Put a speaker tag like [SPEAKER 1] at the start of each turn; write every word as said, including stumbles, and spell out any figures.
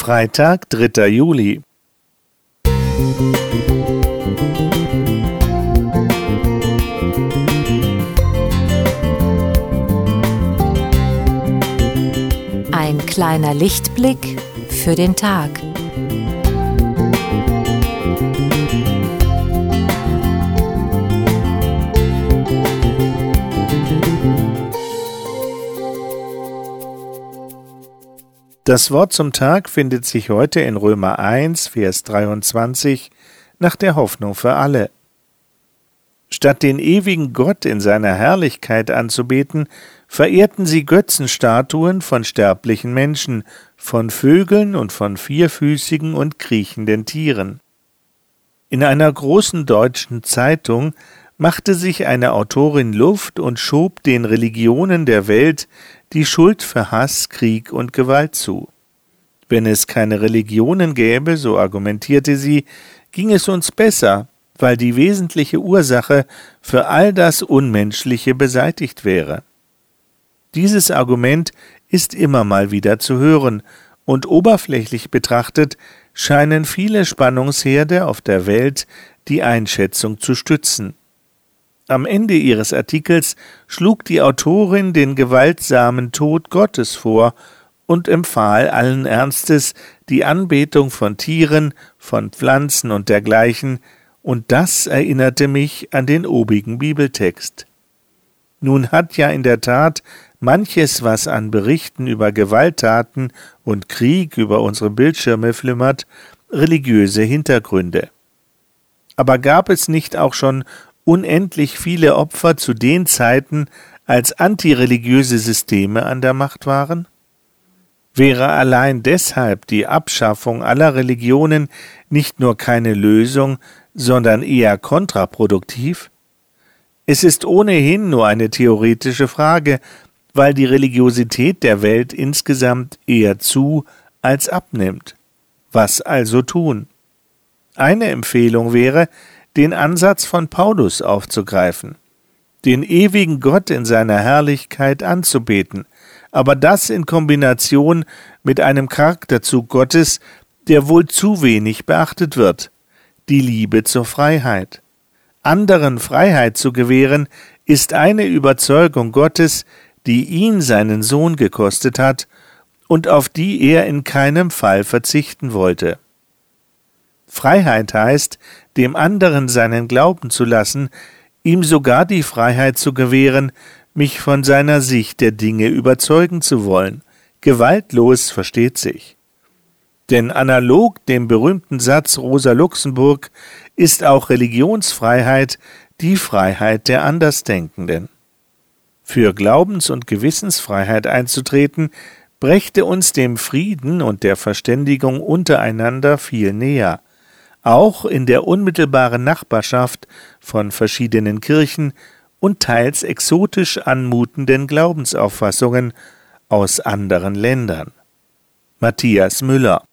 [SPEAKER 1] Freitag, dritter Juli.
[SPEAKER 2] Ein kleiner Lichtblick für den Tag.
[SPEAKER 1] Das Wort zum Tag findet sich heute in Römer eins, Vers dreiundzwanzig, nach der Hoffnung für alle. Statt den ewigen Gott in seiner Herrlichkeit anzubeten, verehrten sie Götzenstatuen von sterblichen Menschen, von Vögeln und von vierfüßigen und kriechenden Tieren. In einer großen deutschen Zeitung machte sich eine Autorin Luft und schob den Religionen der Welt die Schuld für Hass, Krieg und Gewalt zu. Wenn es keine Religionen gäbe, so argumentierte sie, ging es uns besser, weil die wesentliche Ursache für all das Unmenschliche beseitigt wäre. Dieses Argument ist immer mal wieder zu hören, und oberflächlich betrachtet scheinen viele Spannungsherde auf der Welt die Einschätzung zu stützen. Am Ende ihres Artikels schlug die Autorin den gewaltsamen Tod Gottes vor und empfahl allen Ernstes die Anbetung von Tieren, von Pflanzen und dergleichen, und das erinnerte mich an den obigen Bibeltext. Nun hat ja in der Tat manches, was an Berichten über Gewalttaten und Krieg über unsere Bildschirme flimmert, religiöse Hintergründe. Aber gab es nicht auch schon unendlich viele Opfer zu den Zeiten, als antireligiöse Systeme an der Macht waren? Wäre allein deshalb die Abschaffung aller Religionen nicht nur keine Lösung, sondern eher kontraproduktiv? Es ist ohnehin nur eine theoretische Frage, weil die Religiosität der Welt insgesamt eher zu als abnimmt. Was also tun? Eine Empfehlung wäre, den Ansatz von Paulus aufzugreifen, den ewigen Gott in seiner Herrlichkeit anzubeten, aber das in Kombination mit einem Charakterzug Gottes, der wohl zu wenig beachtet wird, die Liebe zur Freiheit. Anderen Freiheit zu gewähren, ist eine Überzeugung Gottes, die ihn seinen Sohn gekostet hat und auf die er in keinem Fall verzichten wollte. Freiheit heißt, dem anderen seinen Glauben zu lassen, ihm sogar die Freiheit zu gewähren, mich von seiner Sicht der Dinge überzeugen zu wollen. Gewaltlos, versteht sich. Denn analog dem berühmten Satz Rosa Luxemburg ist auch Religionsfreiheit die Freiheit der Andersdenkenden. Für Glaubens- und Gewissensfreiheit einzutreten, brächte uns dem Frieden und der Verständigung untereinander viel näher. Auch in der unmittelbaren Nachbarschaft von verschiedenen Kirchen und teils exotisch anmutenden Glaubensauffassungen aus anderen Ländern. Matthias Müller.